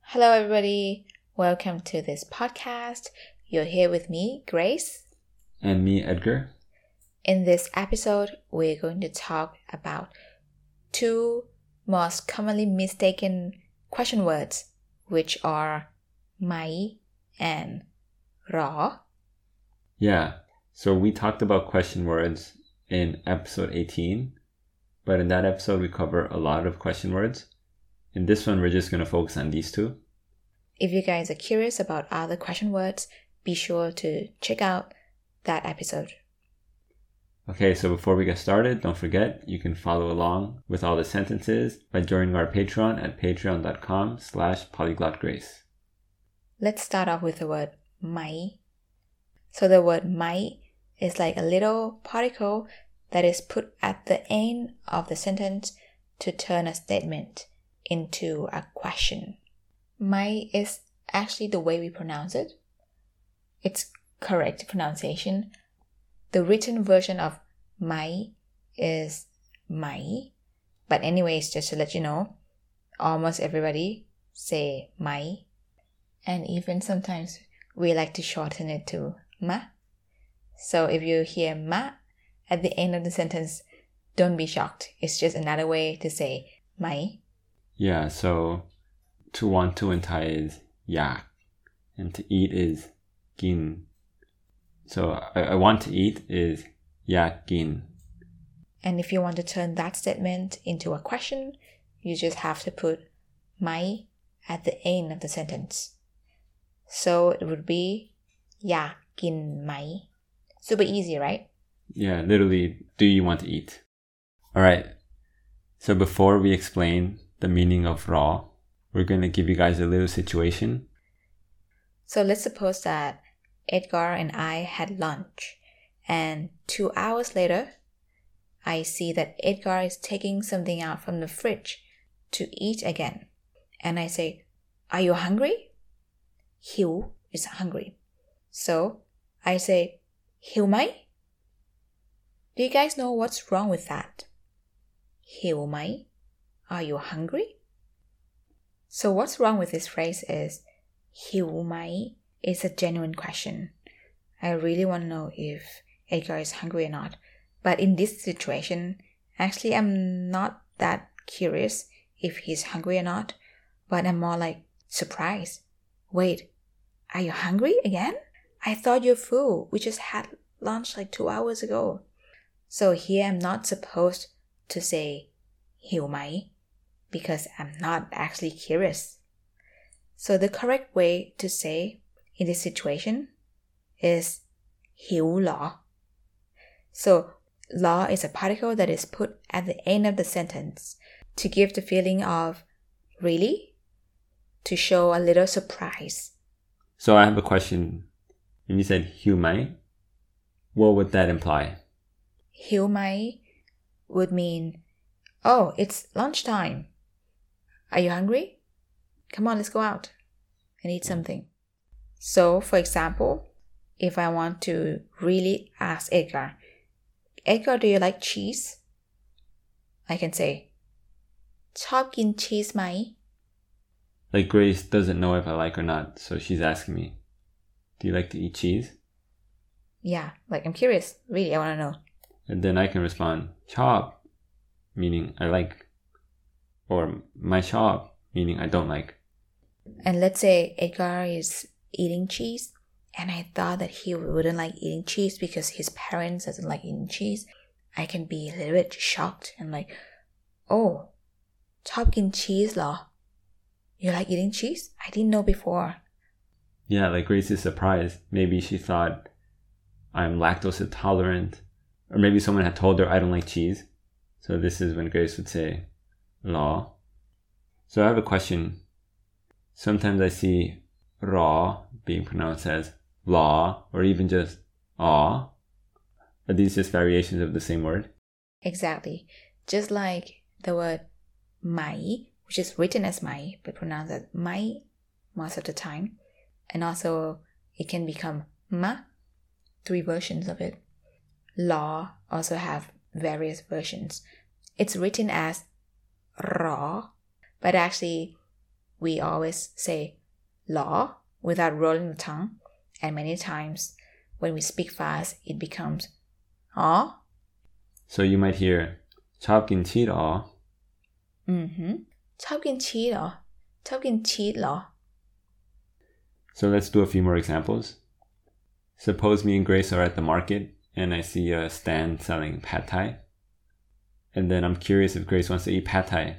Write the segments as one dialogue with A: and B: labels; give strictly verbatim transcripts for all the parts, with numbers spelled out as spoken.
A: Hello everybody, welcome to this podcast. You're here with me, Grace.
B: And me, Edgar.
A: In this episode, we're going to talk about two most commonly mistaken question words, which are mai and ra.
B: Yeah, so we talked about question words in episode eighteen, but in that episode we cover a lot of question words. In this one, we're just going to focus on these two.
A: If you guys are curious about other question words, be sure to check out that episode.
B: Okay, so before we get started, don't forget you can follow along with all the sentences by joining our Patreon at patreon.com slash polyglotgrace.
A: Let's start off with the word mai. So the word mai is like a little particle that is put at the end of the sentence to turn a statement into a question. Mai is actually the way we pronounce it. It's correct pronunciation. The written version of mai is mai. But anyways, just to let you know, almost everybody say mai. And even sometimes we like to shorten it to ma. So if you hear ma at the end of the sentence, don't be shocked. It's just another way to say mai.
B: Yeah, so to want to in Thai is yak, and to eat is gin. So I, I want to eat is yak gin.
A: And if you want to turn that statement into a question, you just have to put mai at the end of the sentence. So it would be yak gin mai. Super easy, right?
B: Yeah, literally, do you want to eat? Alright, so before we explain the meaning of raw, we're going to give you guys a little situation.
A: So let's suppose that Edgar and I had lunch, and two hours later, I see that Edgar is taking something out from the fridge to eat again. And I say, are you hungry? Hiu is hungry. So I say, hiu mai? Do you guys know what's wrong with that? Hiu mai? Are you hungry? So what's wrong with this phrase is, hiu mai is a genuine question. I really want to know if Edgar is hungry or not. But in this situation, actually I'm not that curious if he's hungry or not, but I'm more like surprised. Wait, are you hungry again? I thought you're full. We just had lunch like two hours ago. So here I'm not supposed to say hiu mai because I'm not actually curious. So the correct way to say in this situation is hiu lo. So lo is a particle that is put at the end of the sentence to give the feeling of really, to show a little surprise.
B: So I have a question. When you said hiu mai, what would that imply?
A: Hiu mai would mean, oh, it's lunchtime. Are you hungry? Come on, let's go out and eat something. So, for example, if I want to really ask Edgar, Edgar, do you like cheese? I can say, ชอบกิน cheese ไหม?
B: Like Grace doesn't know if I like or not, so she's asking me, do you like to eat cheese?
A: Yeah, like I'm curious. Really, I want to know.
B: And then I can respond, ชอบ meaning I like, or my ชอบ meaning I don't like.
A: And let's say Edgar is eating cheese, and I thought that he wouldn't like eating cheese because his parents doesn't like eating cheese. I can be a little bit shocked and like, oh, ชอบกิน cheese เหรอ? You like eating cheese? I didn't know before.
B: Yeah, like Grace is surprised. Maybe she thought I'm lactose intolerant, or maybe someone had told her I don't like cheese. So this is when Grace would say, law. So I have a question. Sometimes I see raw being pronounced as law, or even just aw. Are these just variations of the same word?
A: Exactly. Just like the word mai, which is written as mai, but pronounced as mai most of the time. And also, it can become ma, three versions of it. Law also have various versions. It's written as raw, but actually we always say law without rolling the tongue, and many times when we speak fast, it becomes oh.
B: So you might hear ชอบกินชีสอ๋อ
A: Mm-hmm. ชอบกินชีสเหรอ ชอบกินชีสเหรอ
B: So let's do a few more examples. Suppose me and Grace are at the market and I see a stand selling pad thai. And then I'm curious if Grace wants to eat pad thai.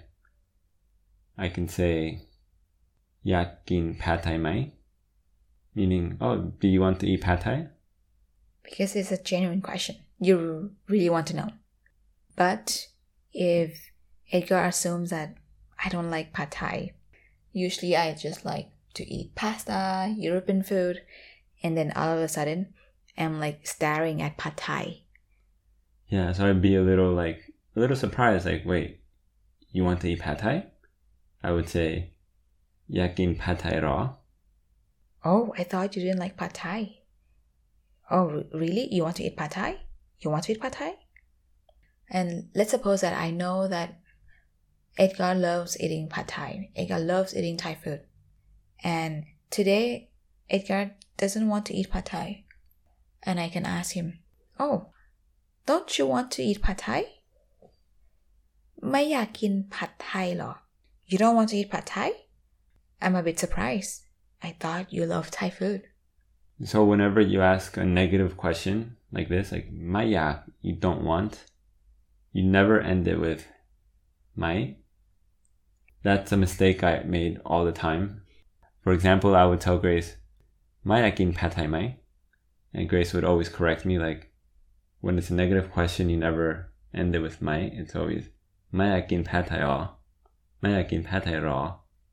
B: I can say อยากกิน pad thai ไหม Meaning, oh, do you want to eat pad thai?
A: Because it's a genuine question. You really want to know. But if Edgar assumes that I don't like pad thai, usually I just like to eat pasta, European food, and then all of a sudden, I'm like staring at pad thai.
B: Yeah, so I'd be a little like, a little surprised, like, wait, you want to eat pad thai? I would say, อยากกิน pad thai เหรอ
A: Oh, I thought you didn't like pad thai. Oh, really? You want to eat pad thai? You want to eat pad thai? And let's suppose that I know that Edgar loves eating pad thai. Edgar loves eating Thai food. And today, Edgar doesn't want to eat pad thai. And I can ask him, oh, don't you want to eat pad thai? ไม่อยากกินผัดไทยเหรอ You don't want to eat pad thai? I'm a bit surprised. I thought you love Thai food.
B: So whenever you ask a negative question like this, like ไม่อยาก you don't want, you never end it with ไม่ That's a mistake I made all the time. For example, I would tell Grace, ไม่อยากกิน pad thai ไหม And Grace would always correct me, like, when it's a negative question, you never end it with ไม่ It's always ไม่อยากกิน pad thai หรอ ไม่อยากกิน pad thai หรอ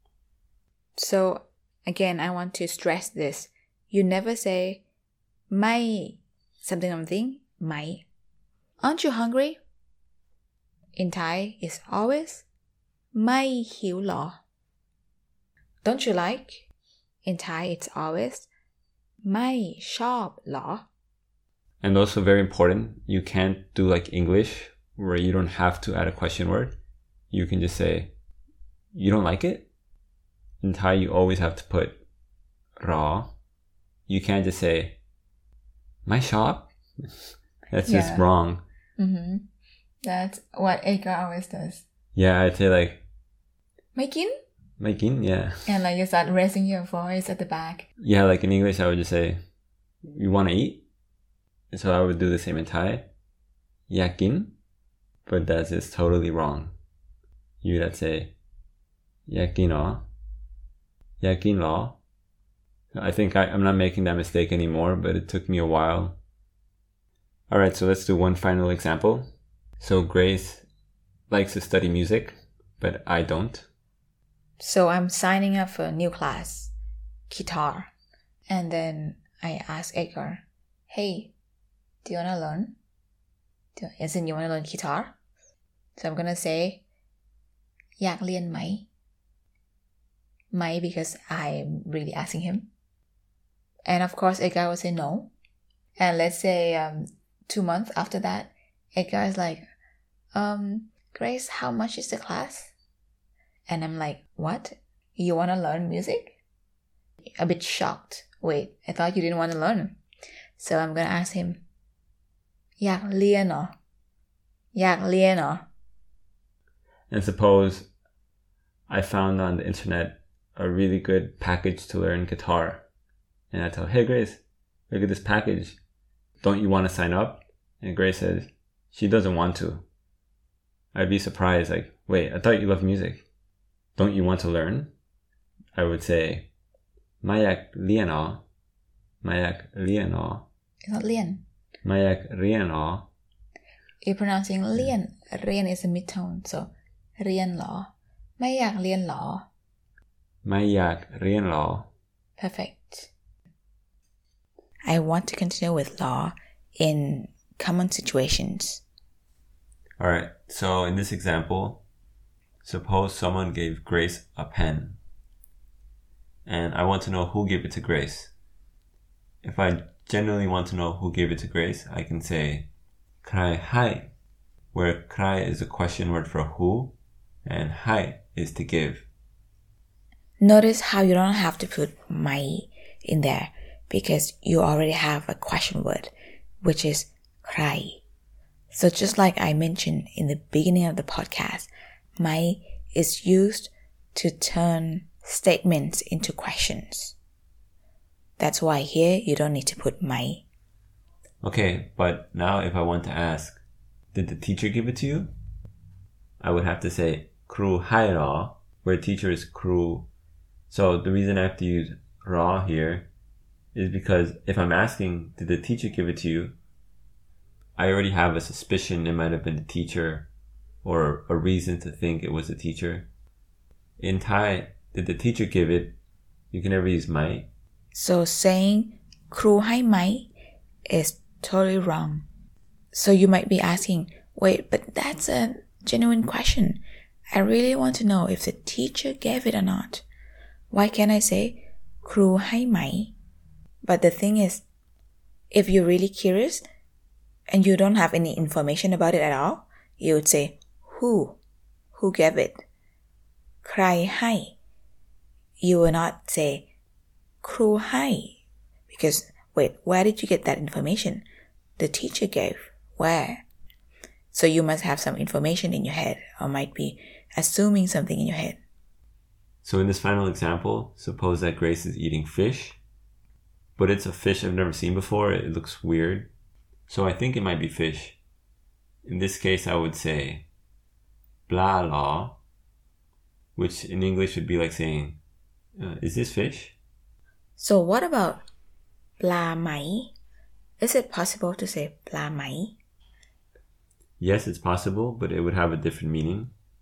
A: So, again, I want to stress this. You never say ไม่ something something ไม่ Aren't you hungry? In Thai, it's always ไม่หิวเหรอ Don't you like? In Thai, it's always ไม่ชอบเหรอ
B: And also very important, you can't do like English where you don't have to add a question word. You can just say, you don't like it? In Thai, you always have to put หรอ You can't just say ไม่ชอบ That's just
A: Yeah.
B: wrong.
A: Mm-hmm. That's what Edgar always does.
B: Yeah, I'd say like
A: ไม่กิน
B: ไม่กิน yeah.
A: And like you start raising your voice at the back.
B: Yeah, like in English, I would just say, you want to eat? And so I would do the same in Thai. อยากกิน But that's just totally wrong. You'd say อยากกินเหรอ อยากกินเหรอ I think I, I'm not making that mistake anymore, but it took me a while. Alright, so let's do one final example. So Grace likes to study music, but I don't.
A: So I'm signing up for a new class, guitar. And then I ask Edgar, hey, do you want to learn? Do, as in, you want to learn guitar? So I'm going to say, อยากเรียนไหม ไหม because I'm really asking him. And of course, Edgar will say no. And let's say um, two months after that, Edgar is like, um, Grace, how much is the class? And I'm like, what? You want to learn music? A bit shocked. Wait, I thought you didn't want to learn. So I'm going to ask him, อยากเรียนเหรอ อยากเรียนเหรอ
B: And suppose I found on the internet a really good package to learn guitar. And I tell, hey Grace, look at this package. Don't you want to sign up? And Grace says, she doesn't want to. I'd be surprised, like, wait, I thought you loved music. Don't you want to learn? I would say, ไม่อยากเรียนเหรอ ไม่อยากเรียนเหรอ
A: It's not เรียน
B: ไม่อยากเรียนเหรอ
A: You're pronouncing เรียน เรียน is a mid-tone, so เรียนเหรอ ไม่อยากเรียนเหรอ
B: ไม่อยากเรียนเหรอ
A: Perfect. I want to continue with law in common situations.
B: Alright, so in this example, suppose someone gave Grace a pen. And I want to know who gave it to Grace. If I genuinely want to know who gave it to Grace, I can say ใครให้ where ใคร is a question word for who, and ให้ is to give.
A: Notice how you don't have to put mai in there because you already have a question word, which is ใคร. So just like I mentioned in the beginning of the podcast, mai is used to turn statements into questions. That's why here you don't need to put mai.
B: Okay, but now if I want to ask, did the teacher give it to you? I would have to say ครูให้เหรอ where teacher is ครู. So the reason I have to use เหรอ here is because if I'm asking, did the teacher give it to you? I already have a suspicion it might have been the teacher or a reason to think it was the teacher. In Thai, did the teacher give it? You can never use ไม่.
A: So saying ครูให้ไหม is totally wrong. So you might be asking, wait, but that's a genuine question. I really want to know if the teacher gave it or not. Why can't I say ครูให้ไหม? But the thing is, if you're really curious and you don't have any information about it at all, you would say who, who gave it. ใครให้ You will not say ครูให้ because wait, where did you get that information? The teacher gave. Where? So you must have some information in your head or might be assuming something in your head.
B: So in this final example, suppose that Grace is eating fish, but it's a fish I've never seen before. It looks weird. So I think it might be fish. In this case, I would say ปลาเหรอ which in English would be like saying, uh, is this fish?
A: So what about ปลาไหม? Is it possible to say ปลาไหม?
B: Yes, it's possible, but it would have a different meaning.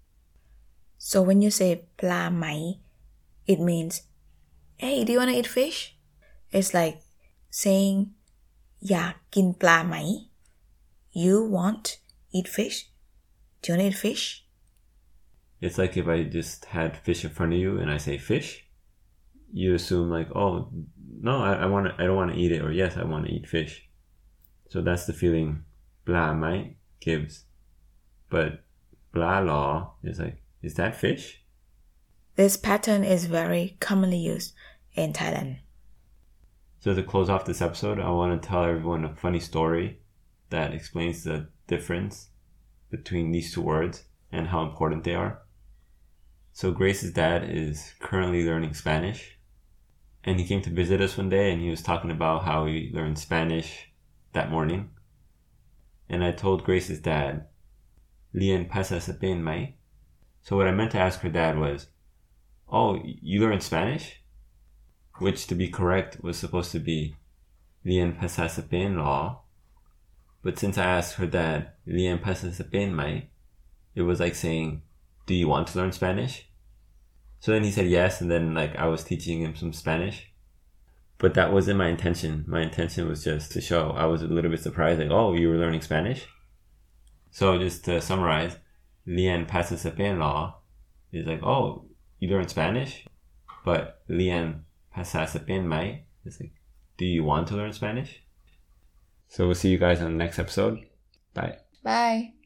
A: So when you say ปลาไหม, it means, hey, do you want to eat fish? It's like saying อยากกินปลาไหม? You want eat fish? Do you want to eat fish?
B: It's like if I just had fish in front of you and I say fish, you assume like, oh, no, I, I want to, I don't want to eat it, or yes, I want to eat fish. So that's the feeling ปลาไหม gives. But ปลาเหรอ is like, is that fish?
A: This pattern is very commonly used in Thailand.
B: So to close off this episode, I want to tell everyone a funny story that explains the difference between these two words and how important they are. So Grace's dad is currently learning Spanish, and he came to visit us one day and he was talking about how he learned Spanish that morning. And I told Grace's dad, เรียนภาษาสเปนไหม? So what I meant to ask her dad was, oh, you learned Spanish? Which, to be correct, was supposed to be เรียนภาษาสเปนเหรอ? But since I asked her dad, เรียนภาษาสเปนไหม? It was like saying, do you want to learn Spanish? So then he said yes, and then like I was teaching him some Spanish. But that wasn't my intention. My intention was just to show. I was a little bit surprised, like, oh, you were learning Spanish? So just to summarize, เรียนภาษาสเปนเหรอ is like, oh, you learn Spanish? But เรียนภาษาสเปนไหม is like, do you want to learn Spanish? So we'll see you guys on the next episode. Bye.
A: Bye.